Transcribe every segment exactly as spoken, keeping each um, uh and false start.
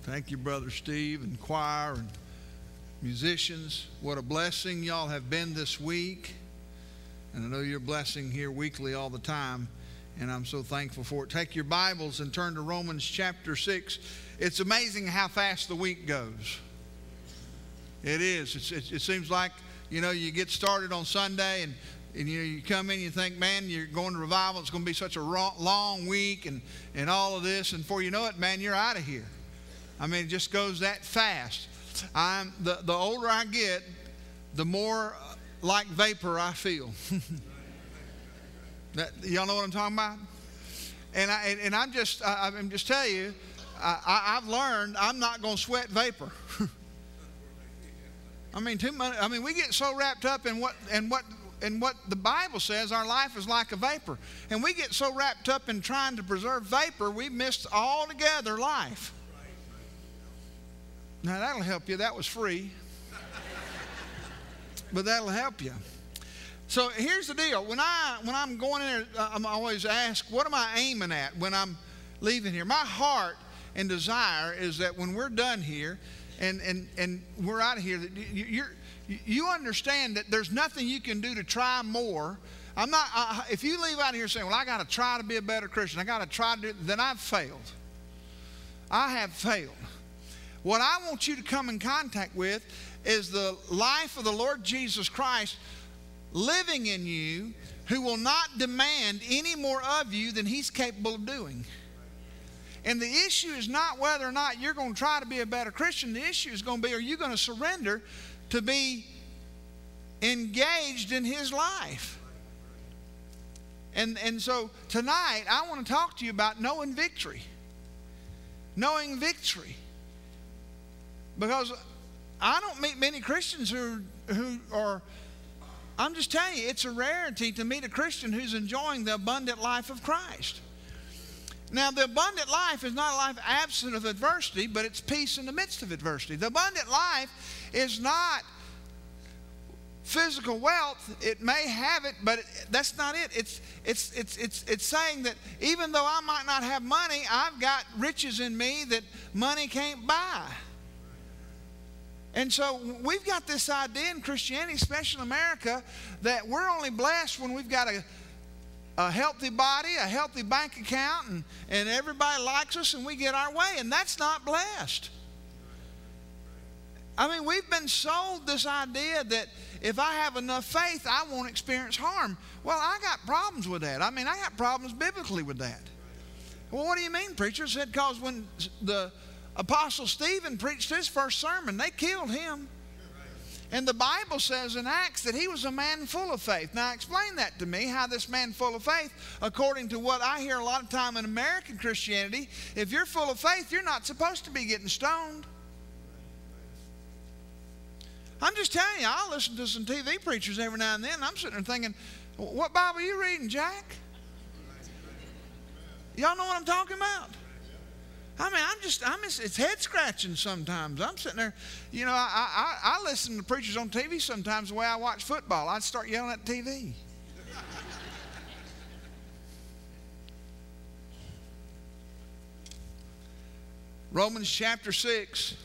Thank you, Brother Steve, and choir and musicians. What a blessing y'all have been this week. And I know you're a blessing here weekly all the time, and I'm so thankful for it. Take your Bibles and turn to Romans chapter six. It's amazing how fast the week goes. It is. It's, it, it seems like, you know, you get started on Sunday, and, and you know, you come in and you think, man, you're going to revival. It's going to be such a long week and, and all of this. And before you know it, man, you're out of here. I mean, it just goes that fast. I'm the, the older I get, the more like vapor I feel. that, y'all know what I'm talking about? And I and, and I'm just I, I'm just telling you, I, I've learned I'm not going to sweat vapor. I mean, too much. I mean, we get so wrapped up in what and what and what the Bible says. Our life is like a vapor, and we get so wrapped up in trying to preserve vapor, we missed altogether life. Now, that'll help you. That was free. But that'll help you. So here's the deal. When, I, when I'm going in there, I'm always asked, what am I aiming at when I'm leaving here? My heart and desire is that when we're done here and, and, and we're out of here, that you, you're, you understand that there's nothing you can do to try more. I'm not, uh, if you leave out of here saying, well, I got to try to be a better Christian, I got to try to do it, then I've failed. I have failed. What I want you to come in contact with is the life of the Lord Jesus Christ living in you, who will not demand any more of you than He's capable of doing. And the issue is not whether or not you're going to try to be a better Christian. The issue is going to be, are you going to surrender to be engaged in His life? And, and so tonight, I want to talk to you about knowing victory. Knowing victory. Because I don't meet many Christians who, who are, I'm just telling you, it's a rarity to meet a Christian who's enjoying the abundant life of Christ. Now, the abundant life is not a life absent of adversity, but it's peace in the midst of adversity. The abundant life is not physical wealth. It may have it, but it, that's not it. It's, it's, it's, it's, it's saying that even though I might not have money, I've got riches in me that money can't buy. And so we've got this idea in Christianity, especially in America, that we're only blessed when we've got a, a healthy body, a healthy bank account, and, and everybody likes us and we get our way. And that's not blessed. I mean, we've been sold this idea that if I have enough faith, I won't experience harm. Well, I got problems with that. I mean, I got problems biblically with that. Well, what do you mean, preacher? Said because when the Apostle Stephen preached his first sermon, they killed him. And the Bible says in Acts that he was a man full of faith. Now explain that to me, how this man full of faith, according to what I hear a lot of time in American Christianity, if you're full of faith, you're not supposed to be getting stoned. I'm just telling you, I listen to some T V preachers every now and then, and I'm sitting there thinking, what Bible are you reading, Jack? Y'all know what I'm talking about? I mean, I'm just, I'm just, it's head scratching sometimes. I'm sitting there, you know, I, I, I listen to preachers on T V sometimes the way I watch football. I'd start yelling at the T V. Romans chapter six,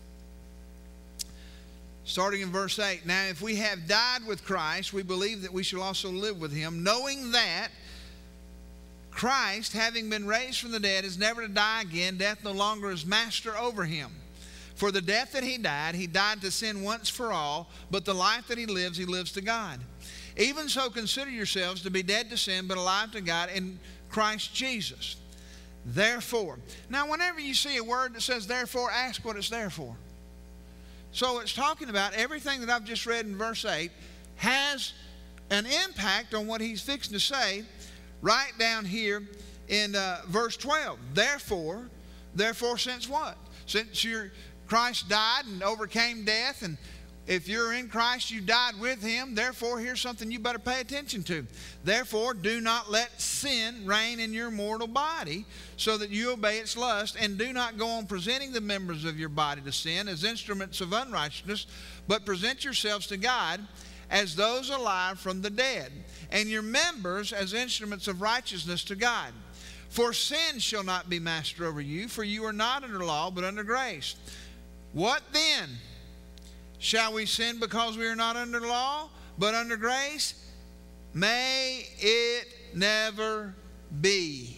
starting in verse eight. Now, if we have died with Christ, we believe that we shall also live with Him, knowing that Christ, having been raised from the dead, is never to die again. Death no longer is master over Him. For the death that He died, He died to sin once for all, but the life that He lives, He lives to God. Even so, consider yourselves to be dead to sin, but alive to God in Christ Jesus. Therefore. Now, whenever you see a word that says therefore, ask what it's there for. So it's talking about everything that I've just read in verse eight has an impact on what he's fixing to say right down here in uh, verse twelve. Therefore, therefore, since what? Since your Christ died and overcame death, and if you're in Christ, you died with Him. Therefore, here's something you better pay attention to. Therefore, do not let sin reign in your mortal body, so that you obey its lust, and do not go on presenting the members of your body to sin as instruments of unrighteousness, but present yourselves to God as those alive from the dead, and your members as instruments of righteousness to God. For sin shall not be master over you, for you are not under law, but under grace. What then? Shall we sin because we are not under law, but under grace? May it never be.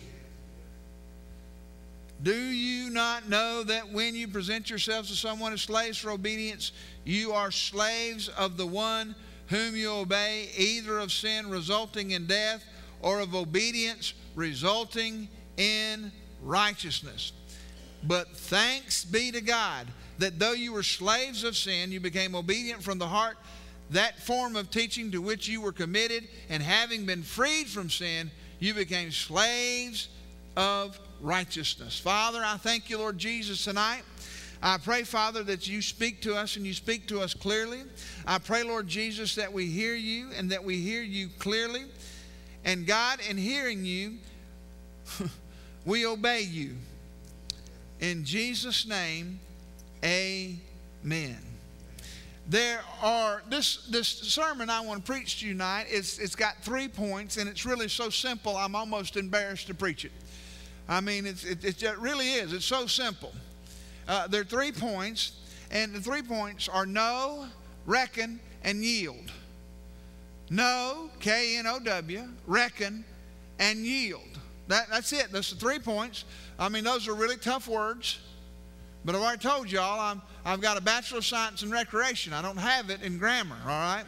Do you not know that when you present yourselves to someone as slaves for obedience, you are slaves of the one whom you obey, either of sin resulting in death, or of obedience resulting in righteousness? But thanks be to God that though you were slaves of sin, you became obedient from the heart, that form of teaching to which you were committed, and having been freed from sin, you became slaves of righteousness. Father, I thank you, Lord Jesus, tonight. I pray, Father, that you speak to us and you speak to us clearly. I pray, Lord Jesus, that we hear you and that we hear you clearly. And God, in hearing you, we obey you. In Jesus' name, amen. There are, this, this sermon I want to preach to you tonight, it's, it's got three points, and it's really so simple, I'm almost embarrassed to preach it. I mean, it's, it, it really is. It's so simple. Uh, there are three points, and the three points are know, reckon, and yield. Know, K N O W, reckon, and yield. That, that's it. That's the three points. I mean, those are really tough words. But I've already told y'all I'm, I've got a Bachelor of Science in Recreation. I don't have it in grammar, all right?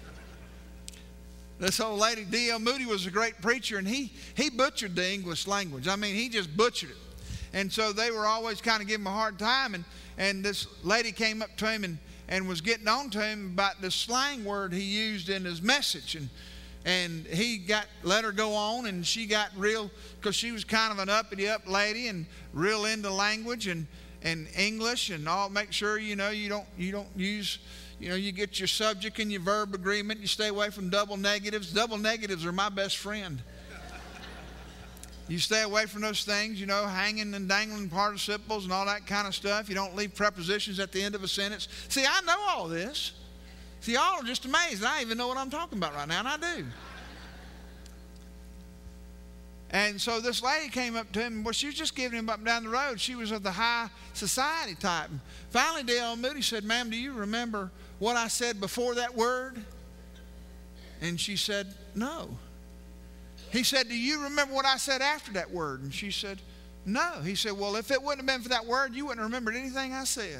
This old lady, D L Moody, was a great preacher, and he, he butchered the English language. I mean, he just butchered it. And so they were always kind of giving him a hard time, and, and this lady came up to him and, and was getting on to him about the slang word he used in his message. And, and he got let her go on, and she got real, because she was kind of an uppity-up lady and real into language and, and English and all. Make sure, you know, you don't, you don't use... You know, you get your subject and your verb agreement. You stay away from double negatives. Double negatives are my best friend. You stay away from those things, you know, hanging and dangling participles and all that kind of stuff. You don't leave prepositions at the end of a sentence. See, I know all this. See, y'all are just amazed. I even know what I'm talking about right now, and I do. And so this lady came up to him. Well, she was just giving him up and down the road. She was of the high society type. And finally, D L Moody said, "Ma'am, do you remember what I said before that word?" And she said, "No." He said, "Do you remember what I said after that word?" And she said, "No." He said, "Well, if it wouldn't have been for that word, you wouldn't have remembered anything I said."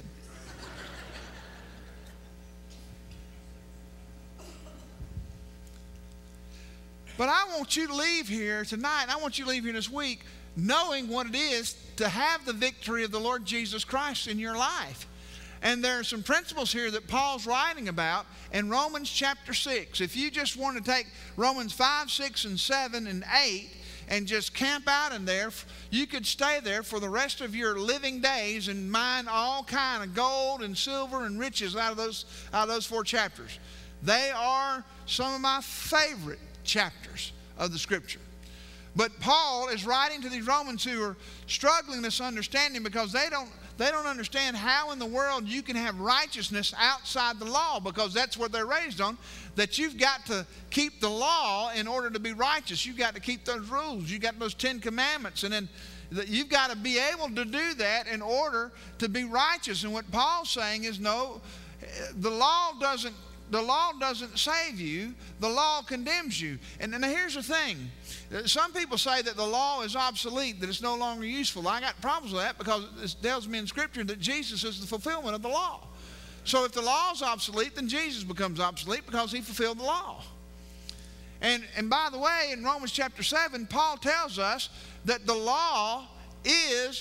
But I want you to leave here tonight, I want you to leave here this week knowing what it is to have the victory of the Lord Jesus Christ in your life. And there are some principles here that Paul's writing about in Romans chapter six. If you just want to take Romans five, six, and seven, and eight and just camp out in there, you could stay there for the rest of your living days and mine all kind of gold and silver and riches out of those, out of those four chapters. They are some of my favorite chapters of the Scripture. But Paul is writing to these Romans who are struggling this understanding because they don't they don't understand how in the world you can have righteousness outside the law, because that's what they're raised on, that you've got to keep the law in order to be righteous. You've got to keep those rules. You've got those Ten Commandments, and then you've got to be able to do that in order to be righteous. And what Paul's saying is, no, the law doesn't The law doesn't save you. The law condemns you. And then here's the thing. Some people say that the law is obsolete, that it's no longer useful. I got problems with that because it tells me in Scripture that Jesus is the fulfillment of the law. So if the law is obsolete, then Jesus becomes obsolete because he fulfilled the law. And, and by the way, in Romans chapter seven, Paul tells us that the law is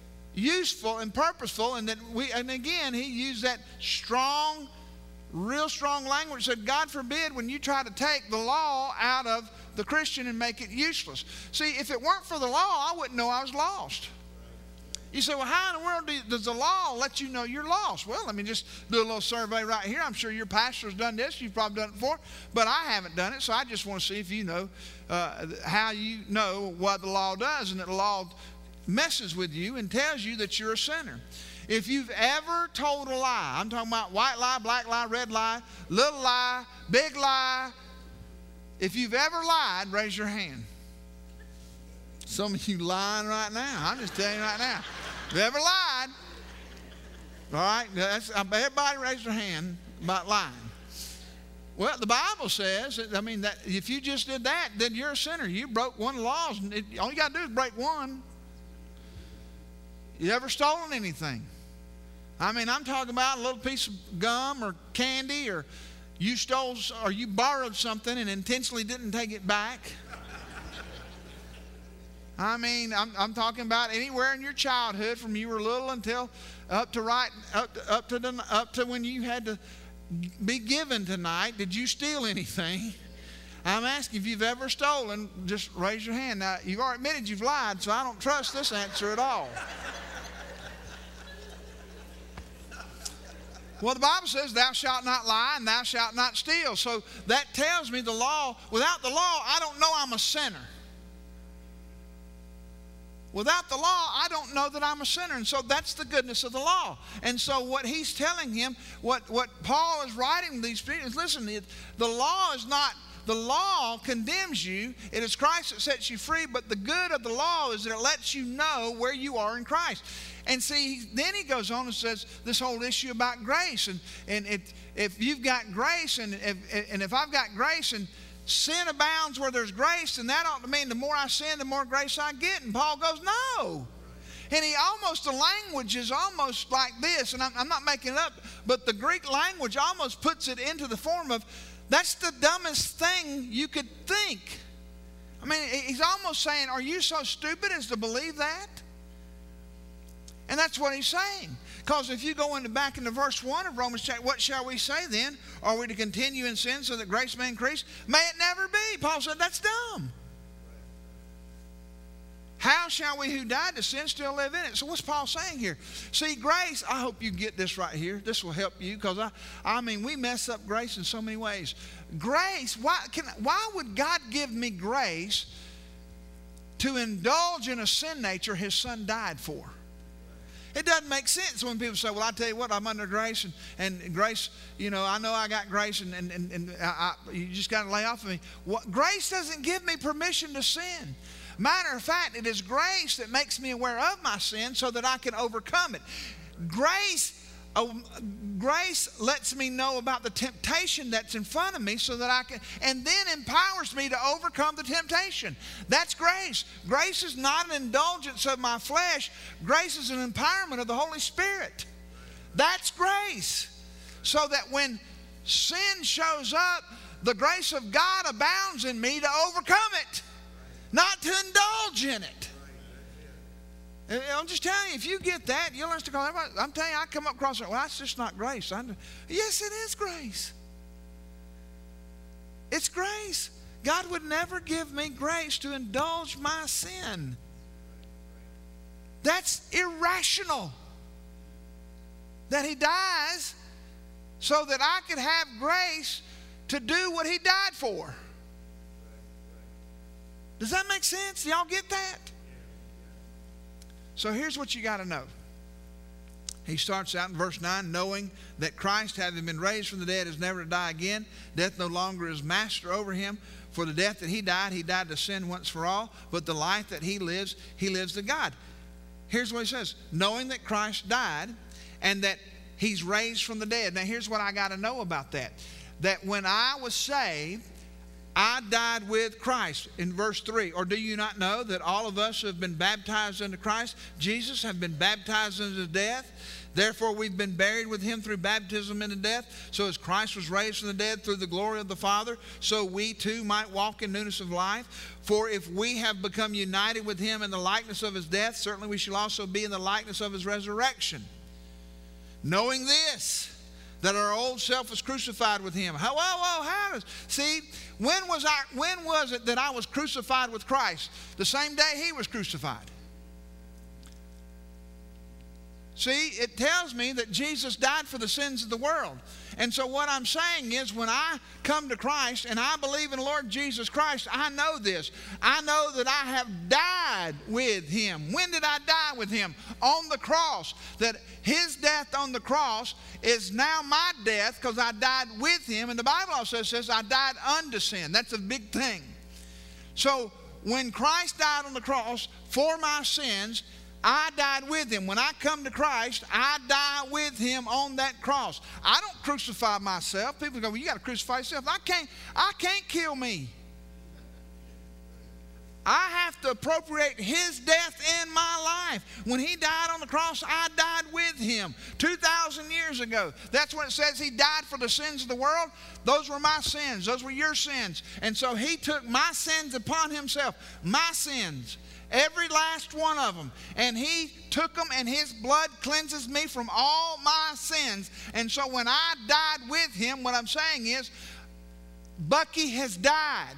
useful and purposeful, and that we, and again, he used that strong, real strong language, said, God forbid when you try to take the law out of the Christian and make it useless. See, if it weren't for the law, I wouldn't know I was lost. You say, well, how in the world do you, does the law let you know you're lost? Well, let me just do a little survey right here. I'm sure your pastor's done this. You've probably done it before, but I haven't done it, so I just want to see if you know uh, how you know what the law does, and that the law messes with you and tells you that you're a sinner. If you've ever told a lie, I'm talking about white lie, black lie, red lie, little lie, big lie. If you've ever lied, raise your hand. Some of you lying right now. I'm just telling you right now. If you ever lied, all right, that's, everybody raise their hand about lying. Well, the Bible says, I mean, that if you just did that, then you're a sinner. You broke one of the laws, and it, all you got to do is break one. You ever stolen anything? I mean, I'm talking about a little piece of gum or candy, or you stole or you borrowed something and intentionally didn't take it back. I mean, I'm, I'm talking about anywhere in your childhood, from you were little until up to right up to, up to the, up to when you had to be given tonight. Did you steal anything? I'm asking if you've ever stolen. Just raise your hand. Now, you've already admitted you've lied, so I don't trust this answer at all. Well, the Bible says, thou shalt not lie and thou shalt not steal. So that tells me the law, without the law, I don't know I'm a sinner. Without the law, I don't know that I'm a sinner. And so that's the goodness of the law. And so what he's telling him, what, what Paul is writing to these people is, listen, it, the law is not, the law condemns you. It is Christ that sets you free. But the good of the law is that it lets you know where you are in Christ. And see, then he goes on and says this whole issue about grace. And, and if, if you've got grace, and if, and if I've got grace, and sin abounds where there's grace, and that ought to mean the more I sin, the more grace I get. And Paul goes, no. And he almost, the language is almost like this, and I'm, I'm not making it up, but the Greek language almost puts it into the form of, that's the dumbest thing you could think. I mean, he's almost saying, are you so stupid as to believe that? And that's what he's saying. Because if you go into back into verse one of Romans chapter, what shall we say then? Are we to continue in sin so that grace may increase? May it never be. Paul said that's dumb. How shall we who died to sin still live in it? So what's Paul saying here? See, grace, I hope you get this right here. This will help you, because I, I mean, we mess up grace in so many ways. Grace, why, can, why would God give me grace to indulge in a sin nature his son died for? It doesn't make sense when people say, well, I tell you what, I'm under grace, and, and grace, you know, I know I got grace, and, and, and, and I, I, you just got to lay off of me. What, grace doesn't give me permission to sin. Matter of fact, it is grace that makes me aware of my sin so that I can overcome it. Grace, uh, grace lets me know about the temptation that's in front of me so that I can, and then empowers me to overcome the temptation. That's grace. Grace is not an indulgence of my flesh. Grace is an empowerment of the Holy Spirit. That's grace. So that when sin shows up, the grace of God abounds in me to overcome it, not to indulge in it. And I'm just telling you, if you get that, you'll understand. I'm telling you, I come up across it. Well, that's just not grace. I'm, yes, it is grace. It's grace. God would never give me grace to indulge my sin. That's irrational. That he dies so that I could have grace to do what he died for. Does that make sense? Do y'all get that? So here's what you got to know. He starts out in verse nine, knowing that Christ, having been raised from the dead, is never to die again. Death no longer is master over him. For the death that he died, he died to sin once for all. But the life that he lives, he lives to God. Here's what he says. Knowing that Christ died and that he's raised from the dead. Now here's what I got to know about that. That when I was saved, I died with Christ, in verse three. Or do you not know that all of us who have been baptized into Christ Jesus have been baptized into death? Therefore we've been buried with him through baptism into death. So as Christ was raised from the dead through the glory of the Father, so we too might walk in newness of life. For if we have become united with him in the likeness of his death, certainly we shall also be in the likeness of his resurrection. Knowing this, that our old self was crucified with him. How, well, well, how does, see, when was I, when was it that I was crucified with Christ? The same day he was crucified. See, it tells me that Jesus died for the sins of the world. And so what I'm saying is, when I come to Christ and I believe in the Lord Jesus Christ, I know this. I know that I have died with him. When did I die with him? On the cross. That his death on the cross is now my death, because I died with him. And the Bible also says I died unto sin. That's a big thing. So when Christ died on the cross for my sins, I died with him. When I come to Christ, I die with him on that cross. I don't crucify myself. People go, well, you got to crucify yourself. I can't, I can't kill me. I have to appropriate his death in my life. When he died on the cross, I died with him two thousand years ago. That's when it says he died for the sins of the world. Those were my sins. Those were your sins. And so he took my sins upon himself. My sins. Every last one of them. And he took them, and his blood cleanses me from all my sins. And so when I died with him, what I'm saying is, Bucky has died.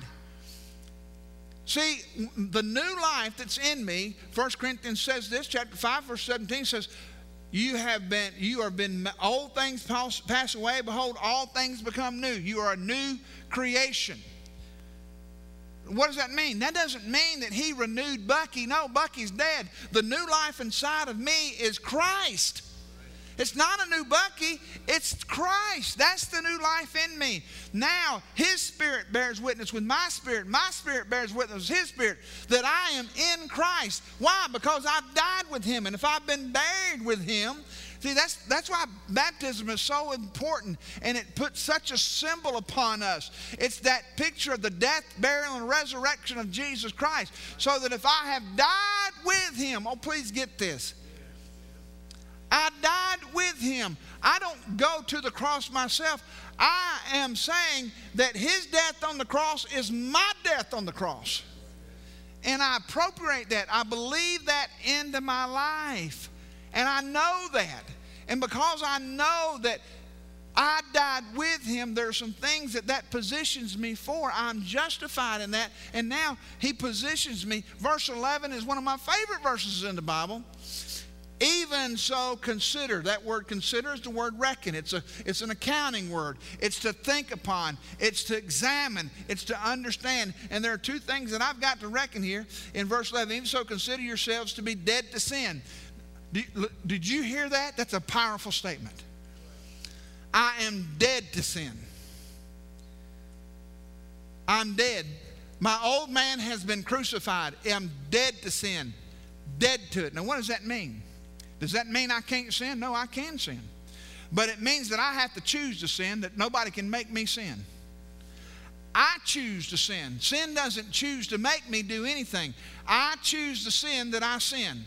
See, the new life that's in me, First Corinthians says this, chapter five, verse seventeen says, you have been, you are been, old things pass, pass away, behold, all things become new. You are a new creation. What does that mean? That doesn't mean that he renewed Bucky. No, Bucky's dead. The new life inside of me is Christ. It's not a new Bucky, it's Christ. That's the new life in me. Now, his spirit bears witness with my spirit. My spirit bears witness with his spirit that I am in Christ. Why? Because I've died with him. And if I've been buried with him, see, that's, that's why baptism is so important, and it puts such a symbol upon us. It's that picture of the death, burial, and resurrection of Jesus Christ. So that if I have died with him, oh, please get this. I died with him. I don't go to the cross myself. I am saying that his death on the cross is my death on the cross. And I appropriate that. I believe that into my life. And I know that. And because I know that I died with him, there are some things that that positions me for. I'm justified in that. And now he positions me. Verse eleven is one of my favorite verses in the Bible. Even so, consider. That word consider is the word reckon. It's, a, it's an accounting word. It's to think upon. It's to examine. It's to understand. And there are two things that I've got to reckon here in verse eleven. Even so, consider yourselves to be dead to sin. Did you hear that? That's a powerful statement. I am dead to sin. I'm dead. My old man has been crucified. I'm dead to sin. Dead to it. Now, what does that mean? Does that mean I can't sin? No, I can sin. But it means that I have to choose to sin, that nobody can make me sin. I choose to sin. Sin doesn't choose to make me do anything. I choose to sin that I sin.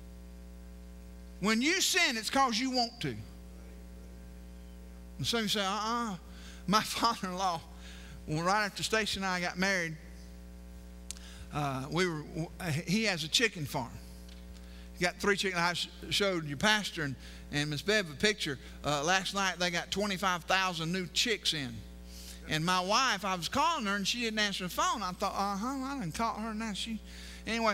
When you sin, it's because you want to. And some of you say, uh-uh. My father-in-law, well, right after Stacy and I got married, uh, we were. he has a chicken farm. Got three chickens. I showed your pastor and, and Miss Bev a picture. Uh, last night they got twenty-five thousand new chicks in. And my wife, I was calling her and she didn't answer the phone. I thought, uh-huh, I didn't call her now. She, anyway,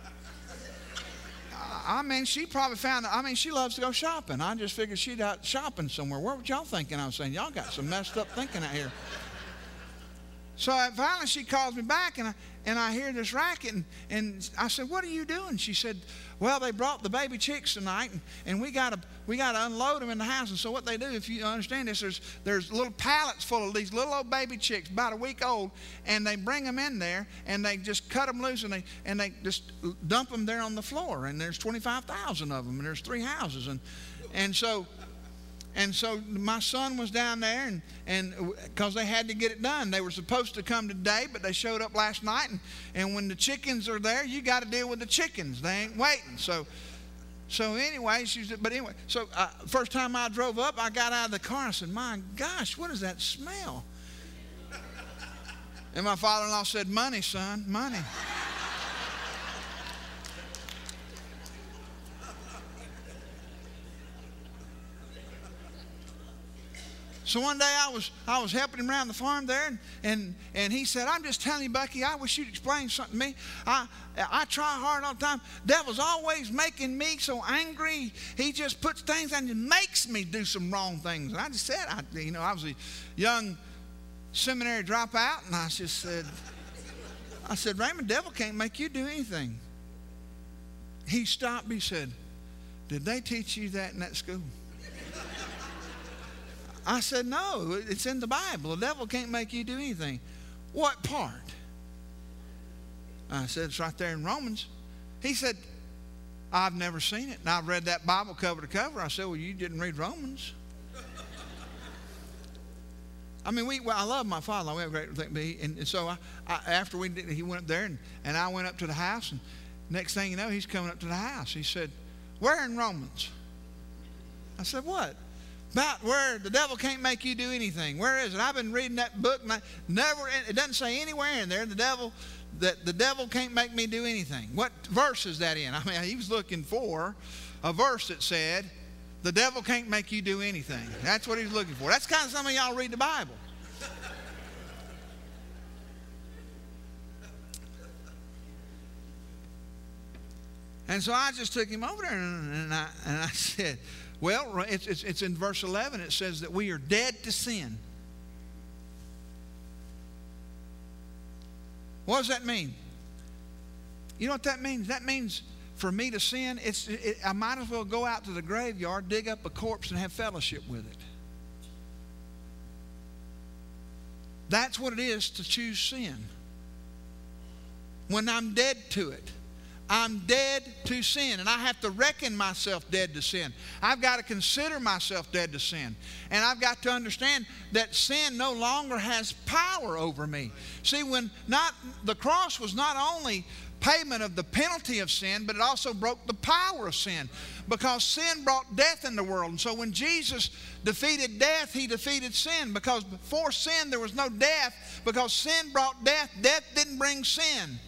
I mean, she probably found, I mean, she loves to go shopping. I just figured she'd out shopping somewhere. What were y'all thinking? I was saying, y'all got some messed up thinking out here. So I, finally she calls me back and I, and I hear this racket and, and I said, what are you doing? She said, well, they brought the baby chicks tonight, and, and we got to we got to unload them in the house. And so what they do, if you understand this, there's there's little pallets full of these little old baby chicks, about a week old, and they bring them in there, and they just cut them loose, and they and they just dump them there on the floor. And there's twenty-five thousand of them, and there's three houses, and and so. And so my son was down there, and and because they had to get it done. They were supposed to come today, but they showed up last night. And, and when the chickens are there, you got to deal with the chickens. They ain't waiting. So so anyway, she said, but anyway, so uh, first time I drove up, I got out of the car and I said, my gosh, what is that smell? And my father-in-law said, money, son, money. So one day I was I was helping him around the farm there, and, and, and he said, I'm just telling you, Bucky, I wish you'd explain something to me. I, I try hard all the time. Devil's always making me so angry. He just puts things on and makes me do some wrong things. And I just said, I, you know, I was a young seminary dropout, and I just said, I said, Raymond, devil can't make you do anything. He stopped me, he said, did they teach you that in that school? I said, no, it's in the Bible. The devil can't make you do anything. What part? I said, it's right there in Romans. He said, I've never seen it. And I've read that Bible cover to cover. I said, well, you didn't read Romans. I mean, we. Well, I love my father. We have a great thing. But he, and, and so I, I, after we did, he went up there, and, and I went up to the house. And next thing you know, he's coming up to the house. He said, where in Romans? I said, what? About where the devil can't make you do anything. Where is it? I've been reading that book, and I never. It doesn't say anywhere in there the devil that the devil can't make me do anything. What verse is that in? I mean, he was looking for a verse that said, the devil can't make you do anything. That's what he's looking for. That's kind of some of y'all read the Bible. And so I just took him over there, and, and, I, and I said, well, it's, it's, it's in verse eleven. It says that we are dead to sin. What does that mean? You know what that means? That means for me to sin, it's, it, I might as well go out to the graveyard, dig up a corpse, and have fellowship with it. That's what it is to choose sin. When I'm dead to it. I'm dead to sin, and I have to reckon myself dead to sin. I've got to consider myself dead to sin, and I've got to understand that sin no longer has power over me. See, when not the cross was not only payment of the penalty of sin, but it also broke the power of sin, because sin brought death in the world. And so when Jesus defeated death, he defeated sin, because before sin there was no death, because sin brought death. Death didn't bring sin.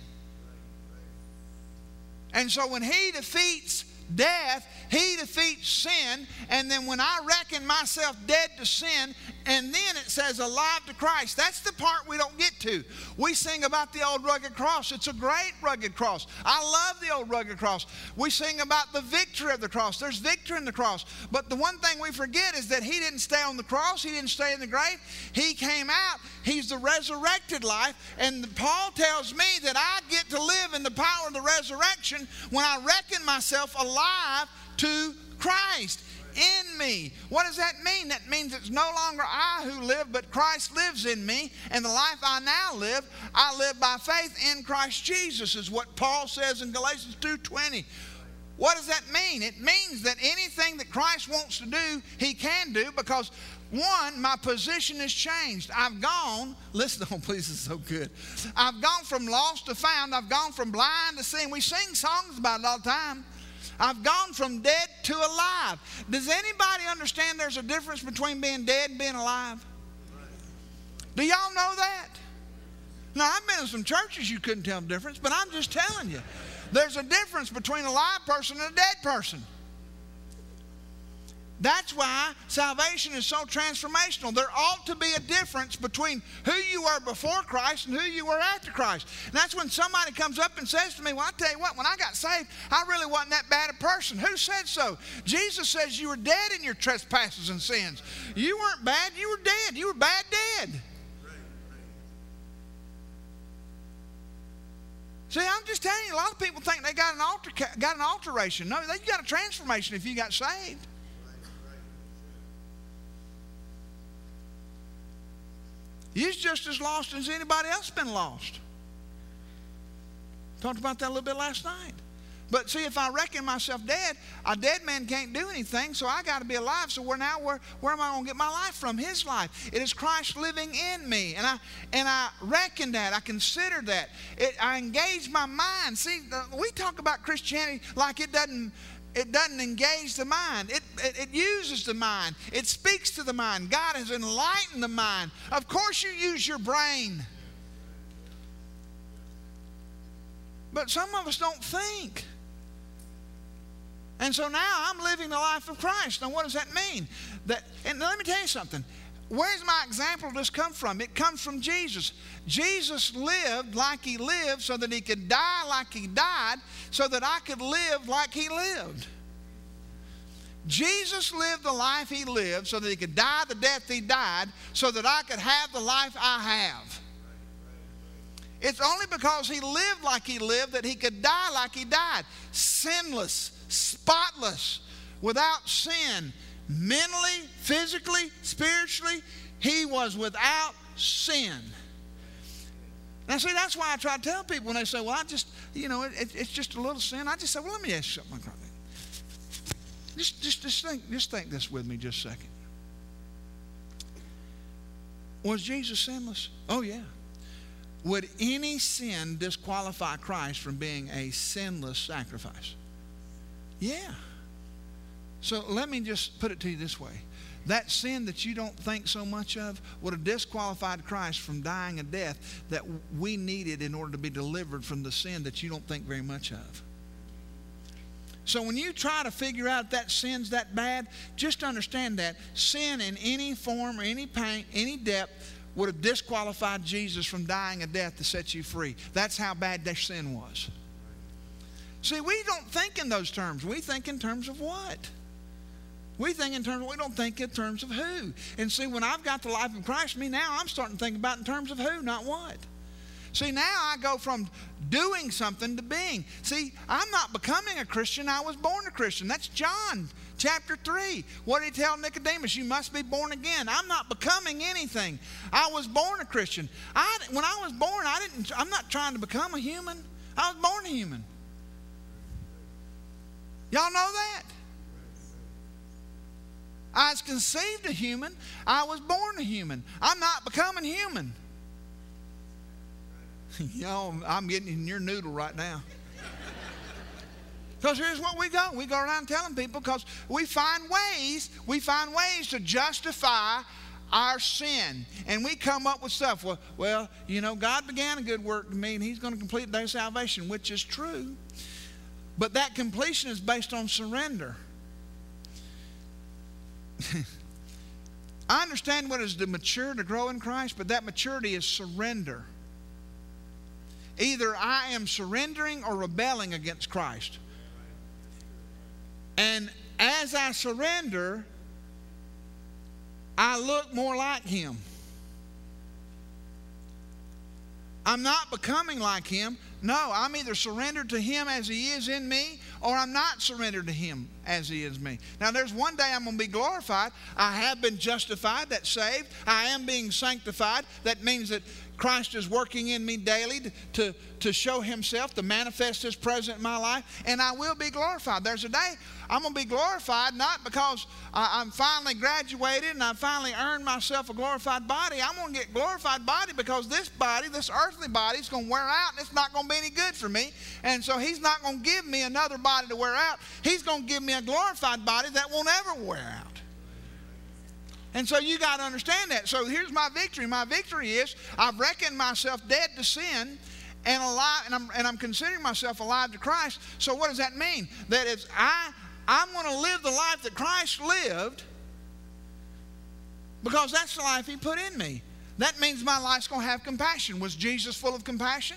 And so when he defeats death, he defeats sin. And then when I reckon myself dead to sin, and then it says alive to Christ, that's the part we don't get to. We sing about the old rugged cross. It's a great rugged cross. I love the old rugged cross. We sing about the victory of the cross. There's victory in the cross. But the one thing we forget is that he didn't stay on the cross. He didn't stay in the grave. He came out. He's the resurrected life. And Paul tells me that I get to live in the power of the resurrection when I reckon myself alive to Christ in me. What does that mean? That means it's no longer I who live, but Christ lives in me. And the life I now live, I live by faith in Christ Jesus, is what Paul says in Galatians two twenty. What does that mean? It means that anything that Christ wants to do, he can do, because one, my position has changed. I've gone, listen, oh please, this is so good. I've gone from lost to found. I've gone from blind to seeing. We sing songs about it all the time. I've gone from dead to alive. Does anybody understand there's a difference between being dead and being alive? Do y'all know that? Now, I've been in some churches you couldn't tell the difference, but I'm just telling you. There's a difference between a live person and a dead person. That's why salvation is so transformational. There ought to be a difference between who you were before Christ and who you were after Christ. And that's when somebody comes up and says to me, well, I tell you what, when I got saved, I really wasn't that bad a person. Who said so? Jesus says you were dead in your trespasses and sins. You weren't bad, you were dead. You were bad dead. See, I'm just telling you, a lot of people think they got an alter, got an alteration. No, they got a transformation if you got saved. You're just as lost as anybody else been lost. Talked about that a little bit last night. But see, if I reckon myself dead, a dead man can't do anything, so I got to be alive. So where now, where, where am I going to get my life from? His life. It is Christ living in me. And I and I reckon that. I consider that. It, I engage my mind. See, the, we talk about Christianity like it doesn't It doesn't engage the mind. It, it, it uses the mind. It speaks to the mind. God has enlightened the mind. Of course you use your brain. But some of us don't think. And so now I'm living the life of Christ. Now what does that mean? That, and let me tell you something. Where's my example of this come from? It comes from Jesus. Jesus lived like he lived so that he could die like he died, so that I could live like he lived. Jesus lived the life he lived so that he could die the death he died, so that I could have the life I have. It's only because he lived like he lived that he could die like he died. Sinless, spotless, without sin. Mentally, physically, spiritually, he was without sin. Now, see, that's why I try to tell people when they say, well, I just, you know, it, it, it's just a little sin. I just say, well, let me ask you something like that. Just, just, just, think, just think this with me just a second. Was Jesus sinless? Oh, yeah. Would any sin disqualify Christ from being a sinless sacrifice? Yeah. So let me just put it to you this way. That sin that you don't think so much of would have disqualified Christ from dying a death that we needed in order to be delivered from the sin that you don't think very much of. So when you try to figure out if that sin's that bad, just understand that sin in any form or any pain, any depth, would have disqualified Jesus from dying a death to set you free. That's how bad that sin was. See, we don't think in those terms. We think in terms of what? We think in terms of, we don't think in terms of who. And see, when I've got the life of Christ in me, now I'm starting to think about in terms of who, not what. See, now I go from doing something to being. See, I'm not becoming a Christian. I was born a Christian. That's John chapter three. What did he tell Nicodemus? You must be born again. I'm not becoming anything. I was born a Christian. I, when I was born, I didn't, I'm not trying to become a human. I was born a human. Y'all know that? I was conceived a human. I was born a human. I'm not becoming human. Y'all, I'm getting in your noodle right now. Because here's what we go. We go around telling people because we find ways, we find ways to justify our sin. And we come up with stuff. Well, well, you know, God began a good work in me and he's going to complete the day of salvation, which is true. But that completion is based on surrender. I understand what it is to mature, to grow in Christ, but that maturity is surrender. Either I am surrendering or rebelling against Christ. And as I surrender, I look more like Him. I'm not becoming like Him. No, I'm either surrendered to Him as He is in me, or I'm not surrendered to Him as He is me. Now, there's one day I'm going to be glorified. I have been justified. That's saved. I am being sanctified. That means that Christ is working in me daily to, to, to show Himself, to manifest His presence in my life, and I will be glorified. There's a day I'm going to be glorified, not because I, I'm finally graduated and I finally earned myself a glorified body. I'm going to get glorified body because this body, this earthly body, is going to wear out and it's not going to be any good for me. And so He's not going to give me another body to wear out. He's going to give me a glorified body that won't ever wear out. And so you got to understand that. So here's my victory. My victory is I've reckoned myself dead to sin and alive, and I'm, and I'm considering myself alive to Christ. So what does that mean? That it's I, I'm going to live the life that Christ lived because that's the life He put in me. That means my life's going to have compassion. Was Jesus full of compassion?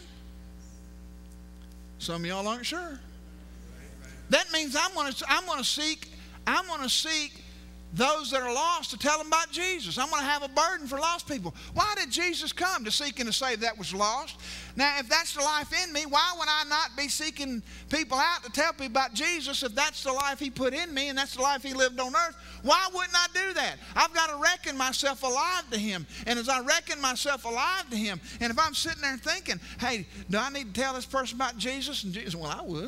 Some of y'all aren't sure. That means I'm going to, I'm going to seek, I'm going to seek those that are lost to tell them about Jesus. I'm going to have a burden for lost people. Why did Jesus come? To seek and to save that was lost. Now, if that's the life in me, why would I not be seeking people out to tell people about Jesus if that's the life He put in me and that's the life He lived on earth? Why wouldn't I do that? I've got to reckon myself alive to Him. And as I reckon myself alive to Him, and if I'm sitting there thinking, hey, do I need to tell this person about Jesus? And Jesus, well, I would.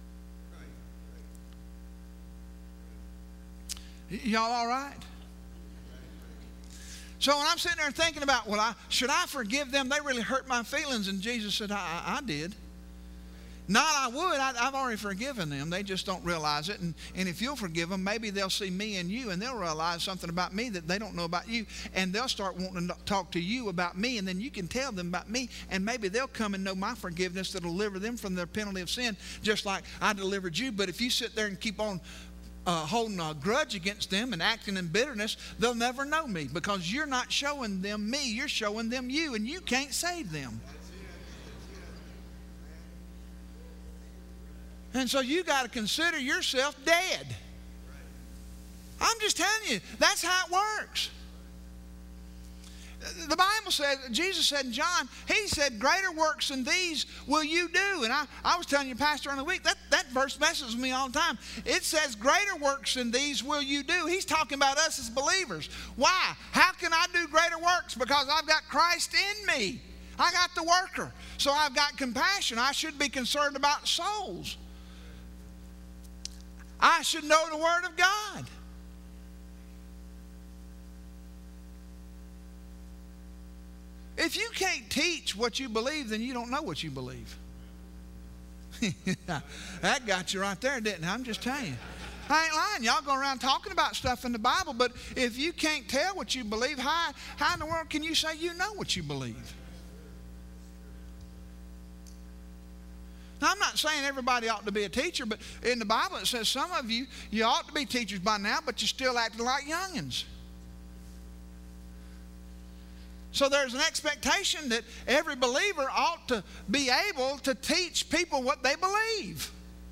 Y'all all right? So when I'm sitting there thinking about, well, I, should I forgive them? They really hurt my feelings. And Jesus said, I, I, I did. Not I would. I, I've already forgiven them. They just don't realize it. And, and if you'll forgive them, maybe they'll see me and you, and they'll realize something about me that they don't know about you. And they'll start wanting to talk to you about me, and then you can tell them about me. And maybe they'll come and know my forgiveness that'll deliver them from their penalty of sin, just like I delivered you. But if you sit there and keep on Uh, holding a grudge against them and acting in bitterness, they'll never know me because you're not showing them me, you're showing them you, and you can't save them. And so you got to consider yourself dead. I'm just telling you, that's how it works. The Bible says, Jesus said in John, He said, greater works than these will you do. And I, I was telling you, Pastor, in the week, that, that verse messes with me all the time. It says, greater works than these will you do. He's talking about us as believers. Why? How can I do greater works? Because I've got Christ in me. I got the worker. So I've got compassion. I should be concerned about souls. I should know the Word of God. If you can't teach what you believe, then you don't know what you believe. That got you right there, didn't it? I'm just telling you. I ain't lying. Y'all go around talking about stuff in the Bible, but if you can't tell what you believe, how, how in the world can you say you know what you believe? Now, I'm not saying everybody ought to be a teacher, but in the Bible it says some of you, you ought to be teachers by now, but you're still acting like youngins. So there's an expectation that every believer ought to be able to teach people what they believe.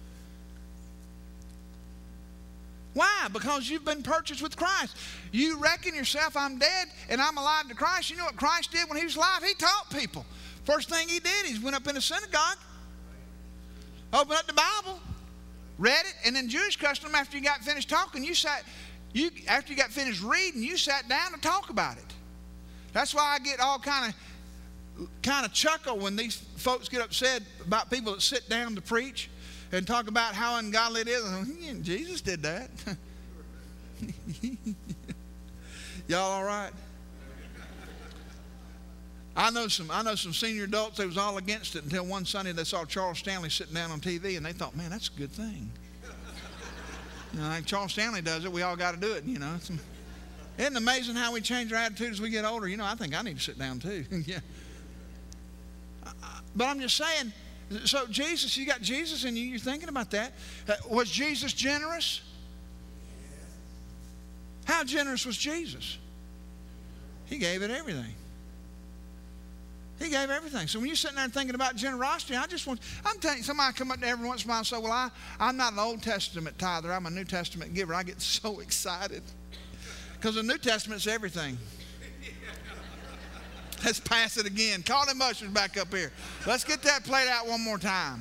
Why? Because you've been purchased with Christ. You reckon yourself, I'm dead and I'm alive to Christ. You know what Christ did when he was alive? He taught people. First thing he did, he went up in a synagogue, opened up the Bible, read it, and then Jewish custom, after you got finished talking, you sat, you after you got finished reading, you sat down to talk about it. That's why I get all kind of kind of chuckle when these folks get upset about people that sit down to preach and talk about how ungodly it is. And Jesus did that. Y'all all right? I know some I know some senior adults, they was all against it until one Sunday they saw Charles Stanley sitting down on T V and they thought, man, that's a good thing. You know, like Charles Stanley does it, we all got to do it, you know. It's, isn't it amazing how we change our attitude as we get older? You know, I think I need to sit down too. Yeah. But I'm just saying, so Jesus, you got Jesus in you, you're thinking about that. Uh, was Jesus generous? How generous was Jesus? He gave it everything. He gave everything. So when you're sitting there thinking about generosity, I just want, I'm telling you, somebody come up to every once in a while and say, well, I, I'm not an Old Testament tither, I'm a New Testament giver. I get so excited. Because the New Testament's everything. Let's pass it again. Call them ushers back up here. Let's get that played out one more time.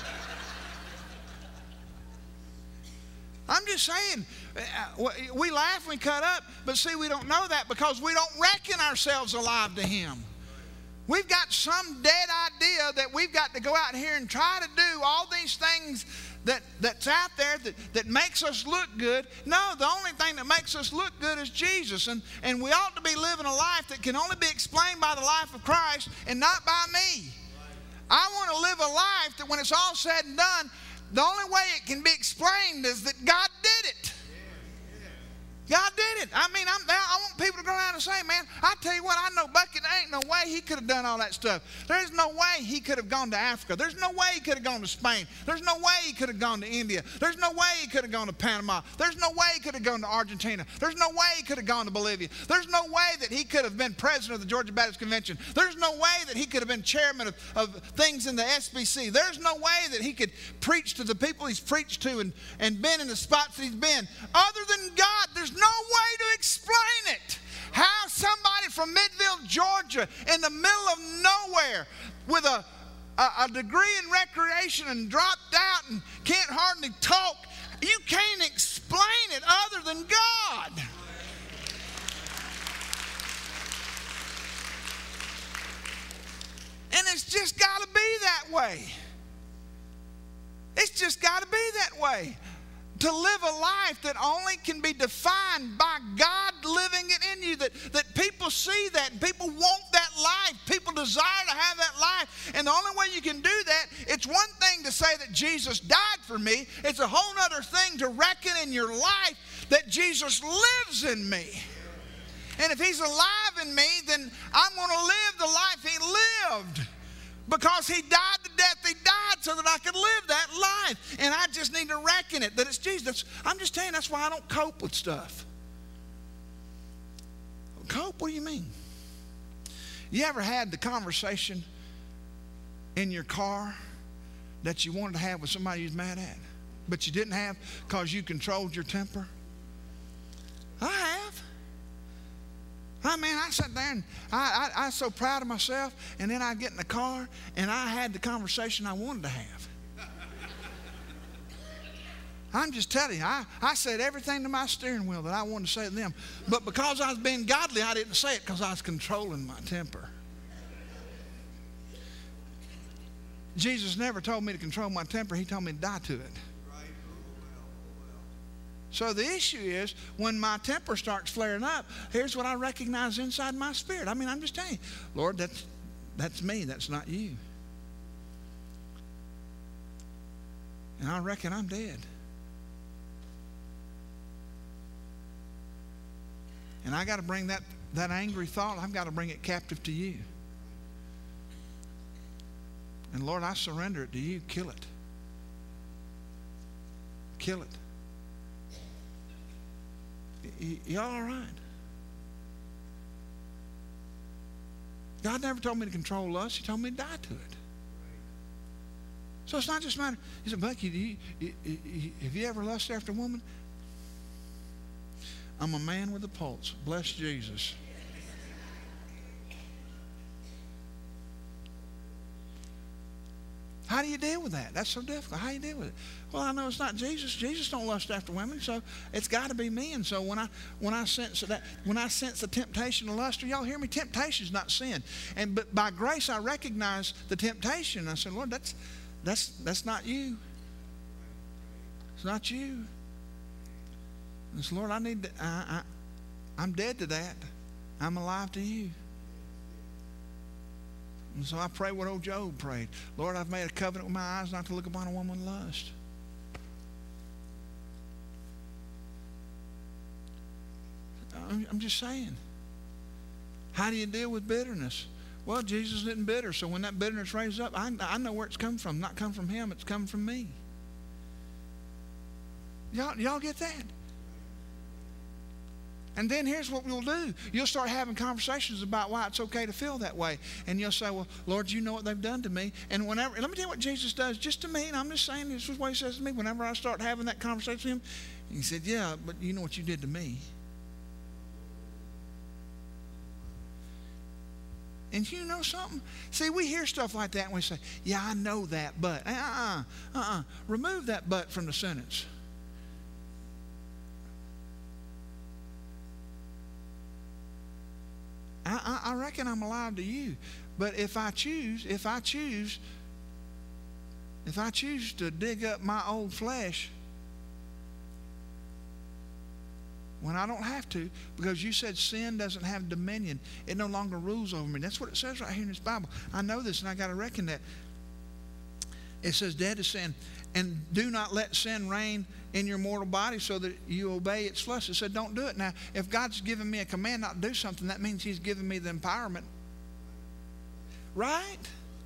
I'm just saying, we laugh, we cut up, but see, we don't know that because we don't reckon ourselves alive to Him. We've got some dead idea that we've got to go out here and try to do all these things that, that's out there that, that makes us look good. No, the only thing that makes us look good is Jesus. And, and we ought to be living a life that can only be explained by the life of Christ and not by me. I want to live a life that when it's all said and done, the only way it can be explained is that God did it. God did it. I mean, I'm, I want people to go around and say, man, I tell you what, I know Bucket, there ain't no way he could have done all that stuff. There's no way he could have gone to Africa. There's no way he could have gone to Spain. There's no way he could have gone to India. There's no way he could have gone to Panama. There's no way he could have gone to Argentina. There's no way he could have gone to Bolivia. There's no way that he could have been president of the Georgia Baptist Convention. There's no way that he could have been chairman of, of things in the S B C. There's no way that he could preach to the people he's preached to and, and been in the spots that he's been. Other than God, there's no way to explain it. How somebody from Midville, Georgia, in the middle of nowhere with a, a, a degree in recreation and dropped out and can't hardly talk, you can't explain it other than God. And it's just got to be that way. It's just got to be that way. To live a life that only can be defined by God living it in you. That, that people see that and people want that life. People desire to have that life. And the only way you can do that, it's one thing to say that Jesus died for me. It's a whole other thing to reckon in your life that Jesus lives in me. And if He's alive in me, then I'm going to live the life He lived. Because He died the death He died so that I could live that life. And I just need to reckon it, that it's Jesus. I'm just telling you, that's why I don't cope with stuff. Cope? What do you mean? You ever had the conversation in your car that you wanted to have with somebody you was mad at, but you didn't have because you controlled your temper? I have. I mean, I sat there and I, I, I was so proud of myself, and then I'd get in the car and I had the conversation I wanted to have. I'm just telling you, I, I said everything to my steering wheel that I wanted to say to them. But because I was being godly, I didn't say it because I was controlling my temper. Jesus never told me to control my temper. He told me to die to it. So the issue is, when my temper starts flaring up, here's what I recognize inside my spirit. I mean, I'm just telling you, Lord, that's, that's me. That's not you. And I reckon I'm dead. And I got to bring that, that angry thought, I've got to bring it captive to you. And Lord, I surrender it to you. Kill it. Kill it. Y- y'all all right? God never told me to control lust. He told me to die to it. So it's not just a matter. He said, Bucky, do you, you, you, have you ever lusted after a woman? I'm a man with a pulse. Bless Jesus. How do you deal with that? That's so difficult. How do you deal with it? Well, I know it's not Jesus. Jesus don't lust after women, so it's got to be me. And so when I when I sense that when I sense the temptation of lust, y'all hear me? Temptation is not sin. And but by grace I recognize the temptation. I said, Lord, that's that's that's not you. It's not you. I said, Lord, I need to, I, I I'm dead to that. I'm alive to you. And so I pray what old Job prayed. Lord, I've made a covenant with my eyes not to look upon a woman with lust. I'm just saying. How do you deal with bitterness? Well, Jesus didn't bitter, so when that bitterness raises up, I, I know where it's come from. Not come from him, it's come from me. Y'all, y'all get that? And then here's what we'll do. You'll start having conversations about why it's okay to feel that way. And you'll say, well, Lord, you know what they've done to me. And whenever, let me tell you what Jesus does just to me, and I'm just saying this is what he says to me. Whenever I start having that conversation with him, he said, yeah, but you know what you did to me. And you know something? See, we hear stuff like that and we say, yeah, I know that, but. Uh-uh, uh-uh. Remove that but from the sentence. I, I reckon I'm alive to you. But if I choose, if I choose, if I choose to dig up my old flesh when I don't have to, because you said sin doesn't have dominion. It no longer rules over me. That's what it says right here in this Bible. I know this, and I got to reckon that. It says, dead to sin. And do not let sin reign in your mortal body so that you obey its lust. It said, don't do it. Now, if God's given me a command not to do something, that means he's given me the empowerment. Right?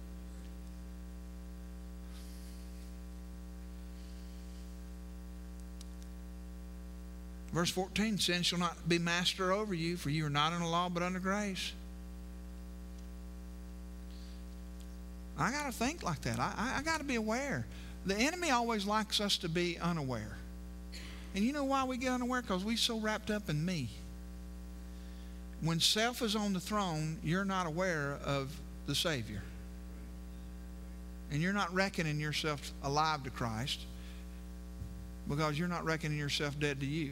Verse fourteen, sin shall not be master over you, for you are not under law but under grace. I got to think like that. I, I, I got to be aware. The enemy always likes us to be unaware. And you know why we get unaware? Because we're so wrapped up in me. When self is on the throne, you're not aware of the Savior. And you're not reckoning yourself alive to Christ because you're not reckoning yourself dead to you.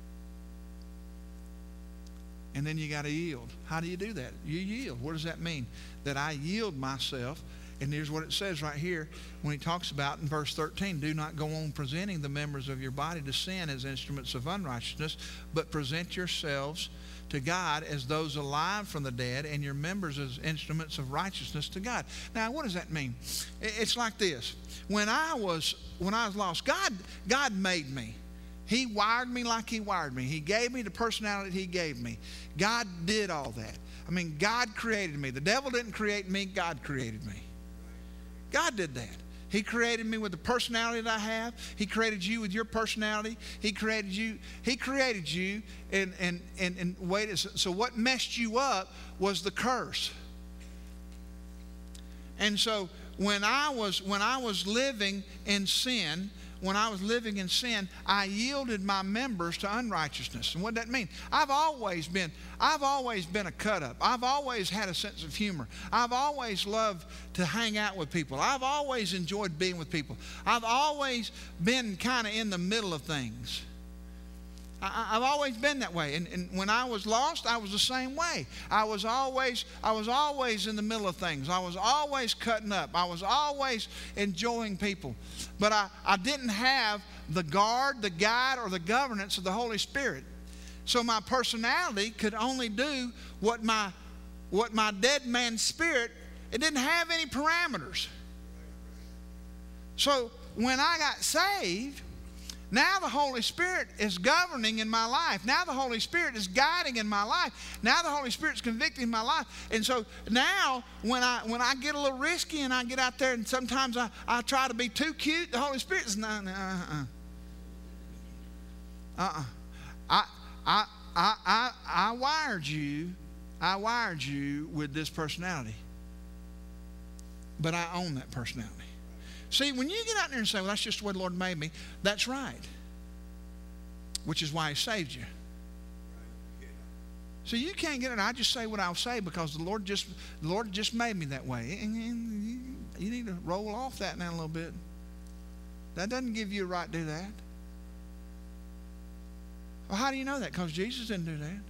And then you got to yield. How do you do that? You yield. What does that mean? That I yield myself. And here's what it says right here when he talks about in verse thirteen, do not go on presenting the members of your body to sin as instruments of unrighteousness, but present yourselves to God as those alive from the dead and your members as instruments of righteousness to God. Now, what does that mean? It's like this. When I was, when I was lost, God, God made me. He wired me like he wired me. He gave me the personality he gave me. God did all that. I mean, God created me. The devil didn't create me. God created me. God did that. He created me with the personality that I have. He created you with your personality. He created you. He created you and and and, and wait. So what messed you up was the curse. And so when I was when I was living in sin, when I was living in sin, I yielded my members to unrighteousness. And what does that mean? I've always been, I've always been a cut-up. I've always had a sense of humor. I've always loved to hang out with people. I've always enjoyed being with people. I've always been kind of in the middle of things. I, I've always been that way. And, and when I was lost, I was the same way. I was always, I was always in the middle of things. I was always cutting up. I was always enjoying people. But I, I didn't have the guard, the guide, or the governance of the Holy Spirit. So my personality could only do what my, what my dead man's spirit, it didn't have any parameters. So when I got saved, now the Holy Spirit is governing in my life. Now the Holy Spirit is guiding in my life. Now the Holy Spirit is convicting my life. And so now when I when I get a little risky and I get out there and sometimes I, I try to be too cute, the Holy Spirit is, no, no, uh-uh. Uh-uh. I, I, I, I, I wired you, I wired you with this personality. But I own that personality. See, when you get out there and say, well, that's just the way the Lord made me, that's right. Which is why He saved you. So you can't get it. I just say what I'll say because the Lord just the Lord just made me that way. And, and you, you need to roll off that now a little bit. That doesn't give you a right to do that. Well, how do you know that? Because Jesus didn't do that.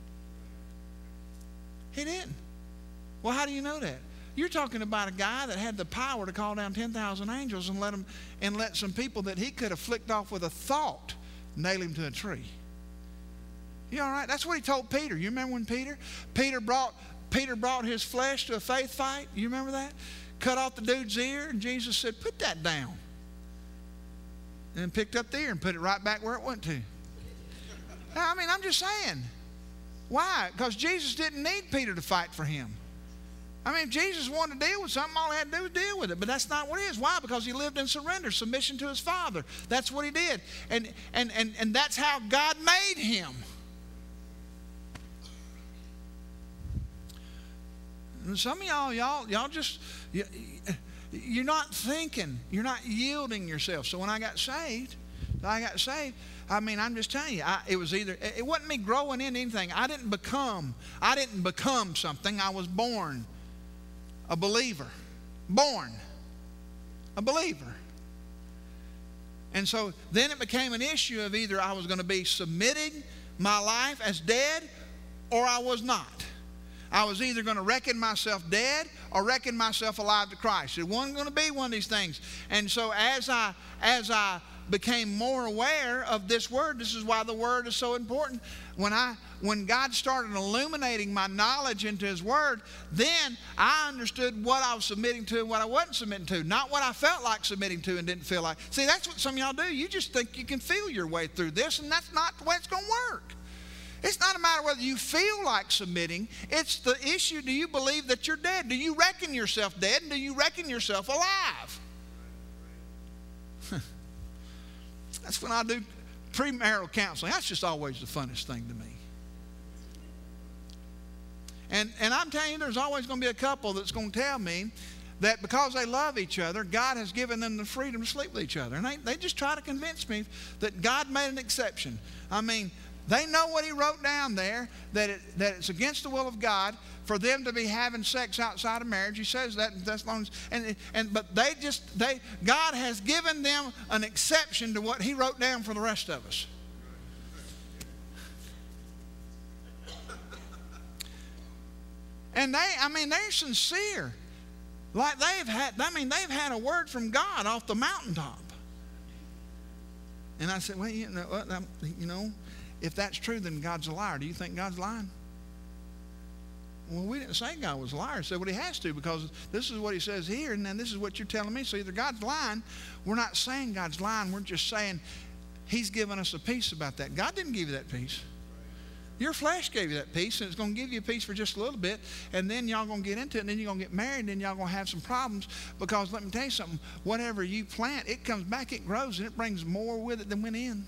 He didn't. Well, how do you know that? You're talking about a guy that had the power to call down ten thousand angels and let them, and let some people that he could have flicked off with a thought nail him to a tree. You all right? That's what He told Peter. You remember when Peter? Peter brought, Peter brought his flesh to a faith fight. You remember that? Cut off the dude's ear, and Jesus said, put that down. And then picked up the ear and put it right back where it went to. I mean, I'm just saying. Why? Because Jesus didn't need Peter to fight for Him. I mean, if Jesus wanted to deal with something, all He had to do was deal with it. But that's not what it is. Why? Because He lived in surrender, submission to His Father. That's what He did. And, and, and, and that's how God made Him. And some of y'all, y'all, y'all just, you, you're not thinking. You're not yielding yourself. So when I got saved, I got saved, I mean, I'm just telling you, I, it was either, it wasn't me growing into anything. I didn't become, I didn't become something. I was born a believer. Born a believer. And so then it became an issue of either I was going to be submitting my life as dead or I was not. I was either going to reckon myself dead or reckon myself alive to Christ. It wasn't going to be one of these things. And so as I, as I became more aware of this word, this is why the word is so important. When I, when God started illuminating my knowledge into His word, then I understood what I was submitting to and what I wasn't submitting to, not what I felt like submitting to and didn't feel like. See, that's what some of y'all do. You just think you can feel your way through this, and that's not the way it's going to work. It's not a matter whether you feel like submitting. It's the issue, do you believe that you're dead? Do you reckon yourself dead, and do you reckon yourself alive? That's when I do premarital counseling. That's just always the funnest thing to me. And, and I'm telling you, there's always going to be a couple that's going to tell me that because they love each other, God has given them the freedom to sleep with each other. And they, they just try to convince me that God made an exception. I mean, they know what He wrote down there, that, it, that it's against the will of God for them to be having sex outside of marriage. He says that in Thessalonians. And, and, but they just, they, God has given them an exception to what He wrote down for the rest of us. And they, I mean, they're sincere. Like they've had, I mean, they've had a word from God off the mountaintop. And I said, well, you know, you know, if that's true, then God's a liar. Do you think God's lying? Well, we didn't say God was a liar. So, well, He has to, because this is what He says here, and then this is what you're telling me. So either God's lying. We're not saying God's lying. We're just saying He's given us a peace about that. God didn't give you that peace. Your flesh gave you that peace, and it's going to give you a peace for just a little bit, and then y'all going to get into it, and then you're going to get married, and then y'all going to have some problems, because let me tell you something, whatever you plant, it comes back, it grows, and it brings more with it than went in.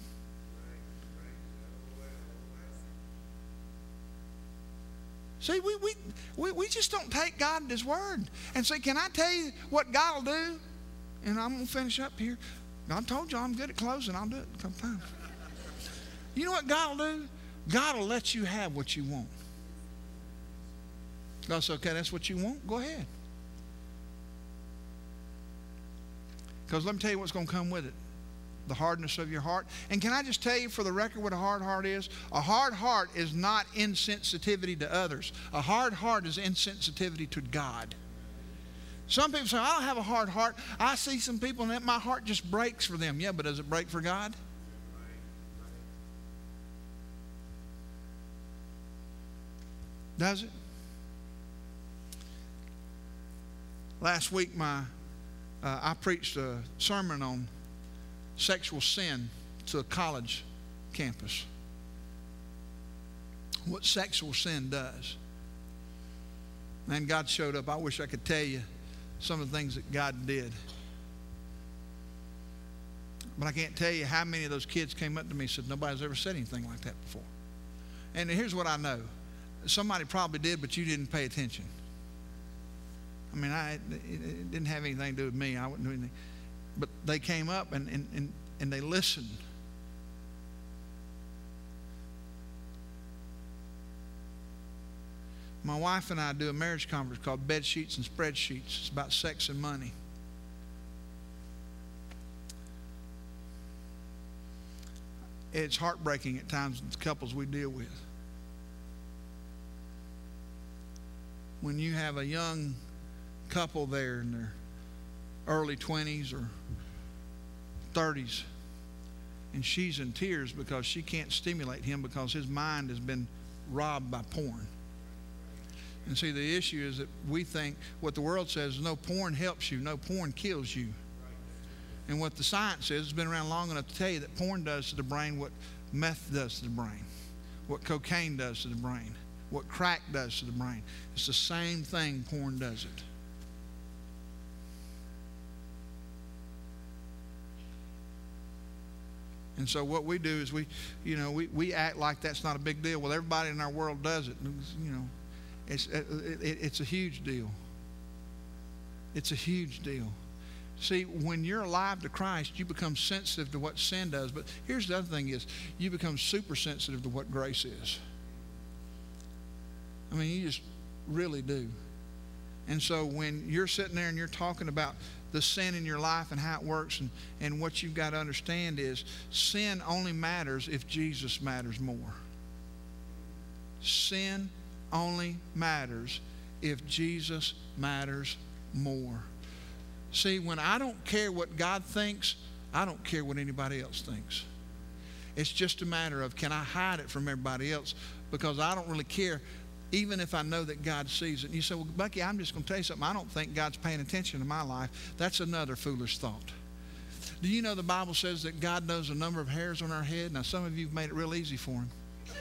See, we, we, we, we just don't take God at His word. And say, can I tell you what God will do? And I'm going to finish up here. God told you I'm good at closing. I'll do it a couple times. You know what God will do? God will let you have what you want. God said, okay, that's what you want? Go ahead. Because let me tell you what's going to come with it. the hardness of your heart. And can I just tell you for the record what a hard heart is? A hard heart is not insensitivity to others. A hard heart is insensitivity to God. Some people say, I don't have a hard heart. I see some people and my heart just breaks for them. Yeah, but does it break for God? Does it? Last week, my uh, I preached a sermon on sexual sin to a college campus. What sexual sin does. And God showed up. I wish I could tell you some of the things that God did. But I can't tell you how many of those kids came up to me and said, nobody's ever said anything like that before. And here's what I know. Somebody probably did, but you didn't pay attention. I mean, I, it didn't have anything to do with me. I wouldn't do anything. But they came up and, and, and, and they listened. My wife and I do a marriage conference called Bed Sheets and Spreadsheets. It's about sex and money. It's heartbreaking at times with the couples we deal with. When you have a young couple there in their early twenties or thirties, and she's in tears because she can't stimulate him because his mind has been robbed by porn. And see, the issue is that we think what the world says, no porn helps you, no porn kills you. And what the science says, has been around long enough to tell you that porn does to the brain what meth does to the brain, what cocaine does to the brain, what crack does to the brain. It's the same thing porn does it. And so what we do is we, you know, we, we act like that's not a big deal. Well, everybody in our world does it. You know, it's, it, it, it's a huge deal. It's a huge deal. See, when you're alive to Christ, you become sensitive to what sin does. But here's the other thing is, you become super sensitive to what grace is. I mean, you just really do. And so when you're sitting there and you're talking about the sin in your life and how it works, and, and what you've got to understand is sin only matters if Jesus matters more. Sin only matters if Jesus matters more. See, when I don't care what God thinks, I don't care what anybody else thinks. It's just a matter of, can I hide it from everybody else? Because I don't really care, even if I know that God sees it. And you say, well, Bucky, I'm just going to tell you something. I don't think God's paying attention to my life. That's another foolish thought. Do you know the Bible says that God knows the number of hairs on our head? Now, some of you have made it real easy for him.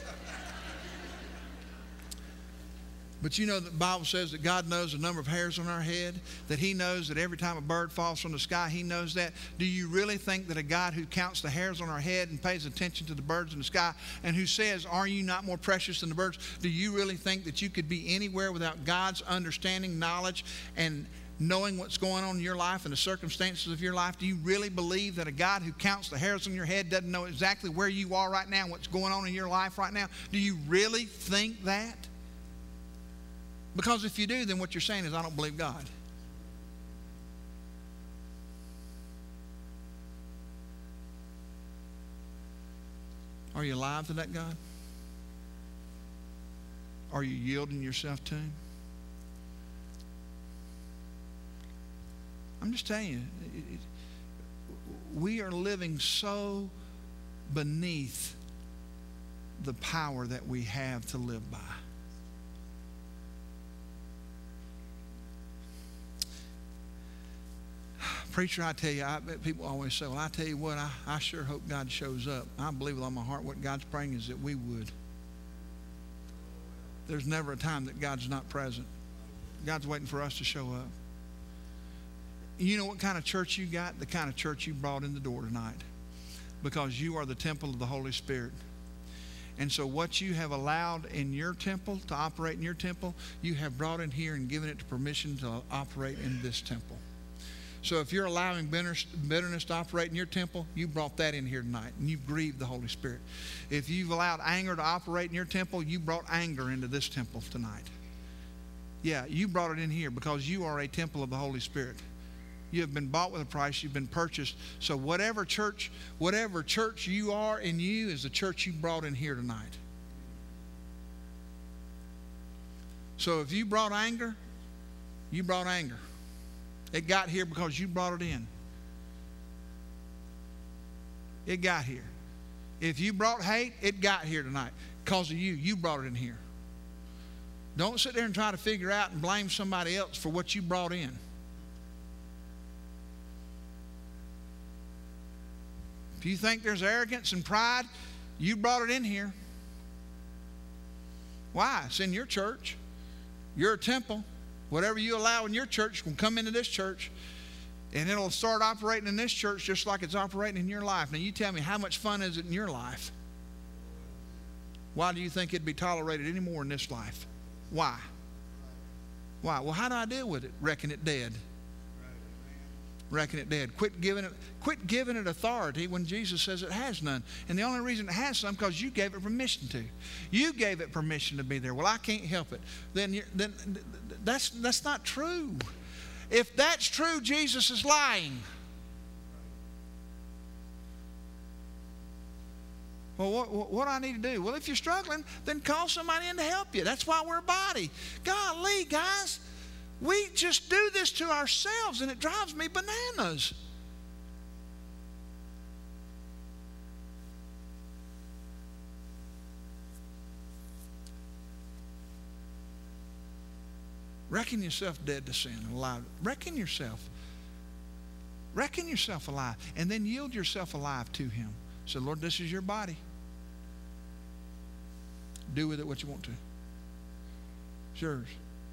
But you know the Bible says that God knows the number of hairs on our head, that he knows that every time a bird falls from the sky, he knows that. Do you really think that a God who counts the hairs on our head and pays attention to the birds in the sky and who says, are you not more precious than the birds? Do you really think that you could be anywhere without God's understanding, knowledge, and knowing what's going on in your life and the circumstances of your life? Do you really believe that a God who counts the hairs on your head doesn't know exactly where you are right now and what's going on in your life right now? Do you really think that? Because if you do, then what you're saying is, I don't believe God. Are you alive to that God? Are you yielding yourself to him? I'm just telling you, it, it, we are living so beneath the power that we have to live by. Preacher, I tell you, I, people always say, well, I tell you what, I, I sure hope God shows up. I believe with all my heart what God's praying is that we would. There's never a time that God's not present. God's waiting for us to show up. You know what kind of church you got? The kind of church you brought in the door tonight. Because you are the temple of the Holy Spirit. And so what you have allowed in your temple, to operate in your temple, you have brought in here and given it to permission to operate in this temple. So if you're allowing bitterness to operate in your temple, you brought that in here tonight, and you've grieved the Holy Spirit. If you've allowed anger to operate in your temple, you brought anger into this temple tonight. Yeah, you brought it in here because you are a temple of the Holy Spirit. You have been bought with a price. You've been purchased. So whatever church, whatever church you are in you is the church you brought in here tonight. So if you brought anger, you brought anger. It got here because you brought it in. It got here. If you brought hate, it got here tonight because of you. You brought it in here. Don't sit there and try to figure out and blame somebody else for what you brought in. If you think there's arrogance and pride, you brought it in here. Why? It's in your church. You're a temple. Whatever you allow in your church will come into this church, and it'll start operating in this church just like it's operating in your life. Now you tell me, how much fun is it in your life? Why do you think it'd be tolerated anymore in this life? Why? Why? Well, how do I deal with it? Reckon it dead. Reckon it dead. Quit giving it, quit giving it authority when Jesus says it has none. And the only reason it has some because you gave it permission to. You gave it permission to be there. Well, I can't help it. Then, you're, then that's that's not true. If that's true, Jesus is lying. Well, what, what, what do I need to do? Well, if you're struggling, then call somebody in to help you. That's why we're a body. Golly, guys. We just do this to ourselves, and it drives me bananas. Reckon yourself dead to sin, alive. Reckon yourself. Reckon yourself alive, and then yield yourself alive to Him. Say, Lord, this is your body. Do with it what you want to. It's yours.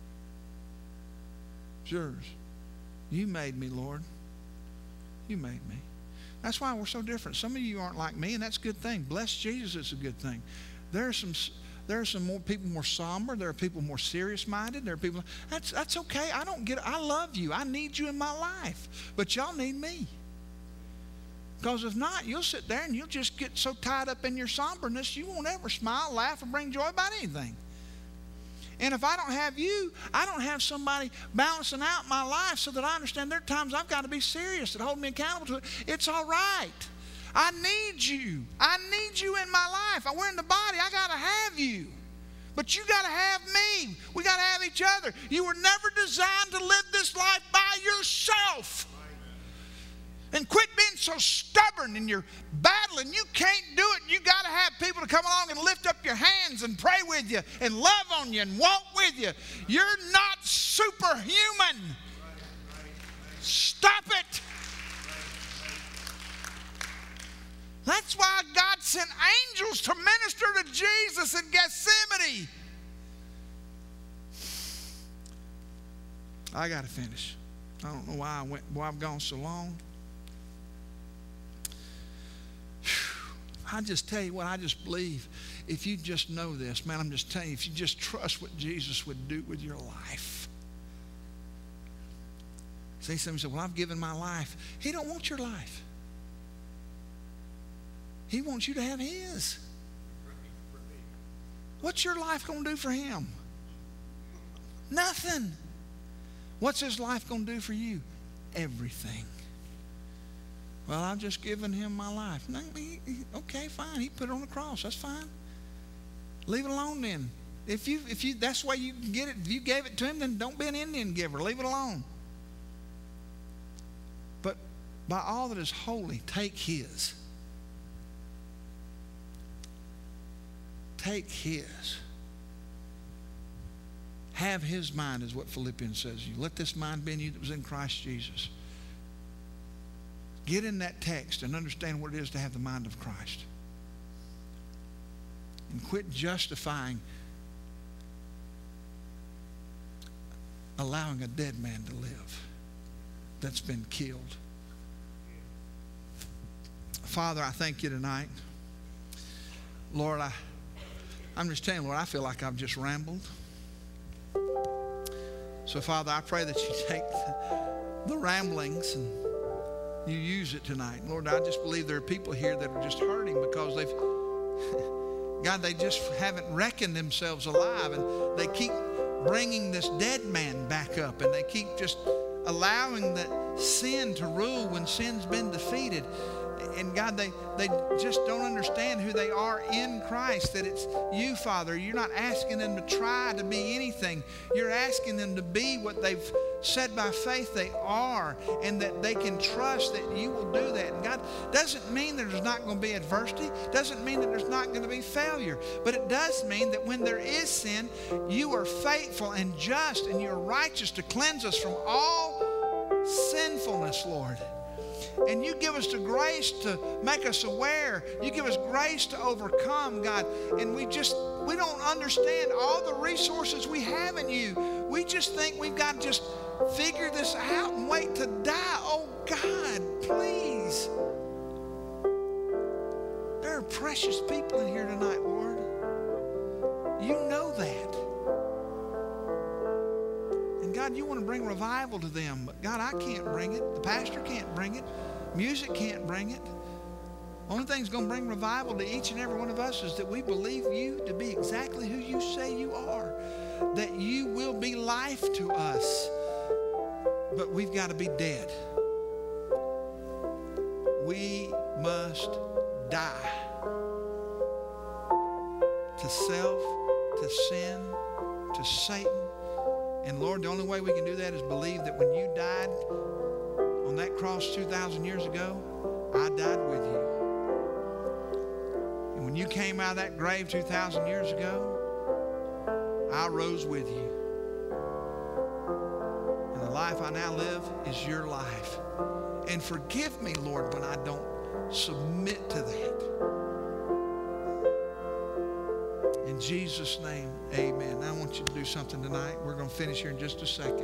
It's yours. You made me, Lord. You made me. That's why we're so different. Some of you aren't like me, and that's a good thing. Bless Jesus, it's a good thing. There are some, there are some more people more somber. There are people more serious-minded. There are people. That's that's okay. I don't get it. I love you. I need you in my life, but y'all need me. Because if not, you'll sit there and you'll just get so tied up in your somberness, you won't ever smile, laugh, or bring joy about anything. And if I don't have you, I don't have somebody balancing out my life so that I understand there are times I've got to be serious and hold me accountable to it. It's all right. I need you. I need you in my life. We're in the body. I got to have you. But you got to have me. We got to have each other. You were never designed to live this life by yourself. And quit being so stubborn in your battling. You can't do it. You got to have people to come along and lift up your hands and pray with you and love on you and walk with you. You're not superhuman. Stop it. That's why God sent angels to minister to Jesus in Gethsemane. I got to finish. I don't know why I went. Boy, I've gone so long. I just tell you what, I just believe if you just know this, man, I'm just telling you, if you just trust what Jesus would do with your life. See, somebody said, well, I've given my life. He don't want your life. He wants you to have His. What's your life going to do for Him? Nothing. What's His life going to do for you? Everything. Well, I've just given Him my life. No, he, he, okay, fine. He put it on the cross. That's fine. Leave it alone then. If you, if you, that's the way you can get it. If you gave it to Him, then don't be an Indian giver. Leave it alone. But by all that is holy, take His. Take His. Have His mind is what Philippians says. You let this mind be in you that was in Christ Jesus. Get in that text and understand what it is to have the mind of Christ. And quit justifying allowing a dead man to live that's been killed. Father, I thank you tonight. Lord, I, I'm just telling you, Lord, I feel like I've just rambled. So, Father, I pray that you take the, the ramblings and you use it tonight. Lord, I just believe there are people here that are just hurting because they've, God, they just haven't reckoned themselves alive, and they keep bringing this dead man back up, and they keep just allowing that sin to rule when sin's been defeated. And God, they, they just don't understand who they are in Christ, that it's you, Father. You're not asking them to try to be anything. You're asking them to be what they've said by faith they are, and that they can trust that you will do that. And God, doesn't mean that there's not going to be adversity, doesn't mean that there's not going to be failure, but it does mean that when there is sin, you are faithful and just, and you're righteous to cleanse us from all sinfulness, Lord. And you give us the grace to make us aware. You give us grace to overcome, God. And we just, we don't understand all the resources we have in you. We just think we've got to just figure this out and wait to die. Oh, God, please. There are precious people in here tonight, Lord. You know that. And God, you want to bring revival to them. But God, I can't bring it. The pastor can't bring it. Music can't bring it. The only thing that's going to bring revival to each and every one of us is that we believe you to be exactly who you say you are. That you will be life to us. But we've got to be dead. We must die. To self, to sin, to Satan. And Lord, the only way we can do that is believe that when you died on that cross two thousand years ago, I died with you. And when you came out of that grave two thousand years ago, I rose with you. And the life I now live is your life. And forgive me, Lord, when I don't submit to that. In Jesus' name, amen. Now I want you to do something tonight. We're going to finish here in just a second.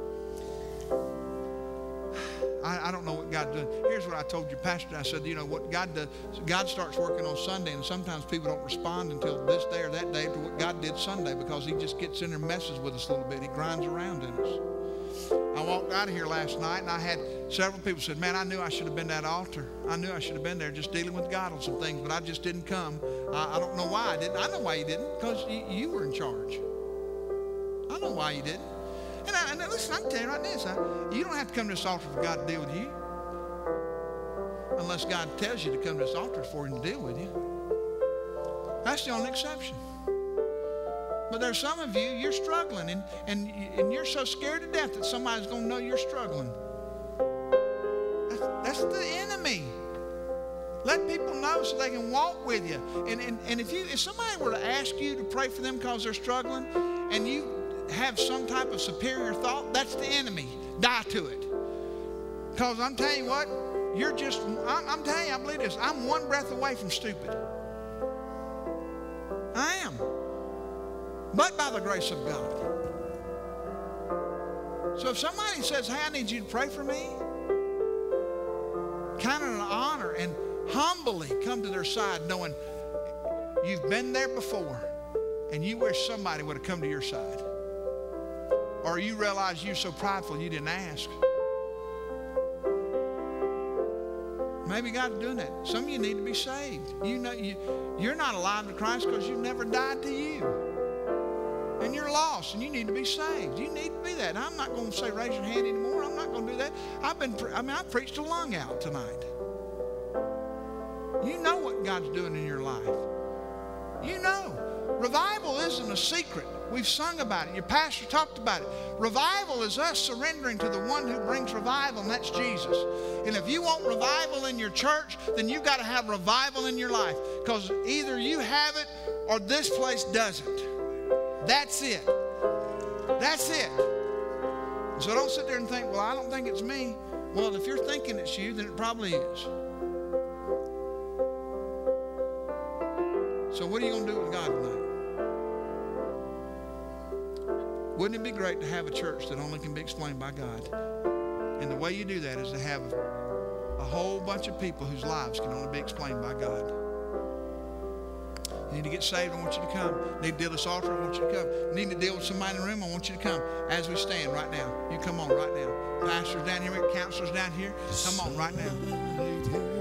I, I don't know what God's doing. Here's what I told your pastor. I said, you know, what God does, God starts working on Sunday, and sometimes people don't respond until this day or that day to what God did Sunday, because he just gets in there and messes with us a little bit. He grinds around in us. I walked out of here last night, and I had several people said, man, I knew I should have been at that altar. I knew I should have been there just dealing with God on some things, but I just didn't come. I, I don't know why I didn't. I know why you didn't, because you, you were in charge. I know why you didn't. And, I, and listen, I can tell you right this. I, you don't have to come to this altar for God to deal with you. Unless God tells you to come to this altar for him to deal with you. That's the only exception. But there's some of you, you're struggling, and, and, and you're so scared to death that somebody's going to know you're struggling. That's, that's the enemy. Let people know so they can walk with you. And, and, and if you if somebody were to ask you to pray for them because they're struggling, and you have some type of superior thought, that's the enemy. Die to it. Because I'm telling you what, you're just, I'm, I'm telling you, I believe this, I'm one breath away from stupid. I am. But by the grace of God. So if somebody says, hey, I need you to pray for me, kind of an honor, and humbly come to their side knowing you've been there before and you wish somebody would have come to your side. Or you realize you're so prideful you didn't ask. Maybe God's doing that. Some of you need to be saved. You know, you, you're not alive to Christ because you never died to you. And you're lost, and you need to be saved. You need to be that. And I'm not going to say raise your hand anymore. I'm not going to do that. I've been, I mean, I preached a lung out tonight. You know what God's doing in your life. You know. Revival isn't a secret. We've sung about it. Your pastor talked about it. Revival is us surrendering to the one who brings revival, and that's Jesus. And if you want revival in your church, then you've got to have revival in your life, because either you have it or this place doesn't. That's it. That's it. So don't sit there and think, well, I don't think it's me. Well, if you're thinking it's you, then it probably is. So what are you going to do with God tonight? Wouldn't it be great to have a church that only can be explained by God? And the way you do that is to have a whole bunch of people whose lives can only be explained by God. You need to get saved, I want you to come. You need to deal with this altar, I want you to come. You need to deal with somebody in the room, I want you to come. As we stand right now, you come on right now. Pastors down here, counselors down here, come on right now.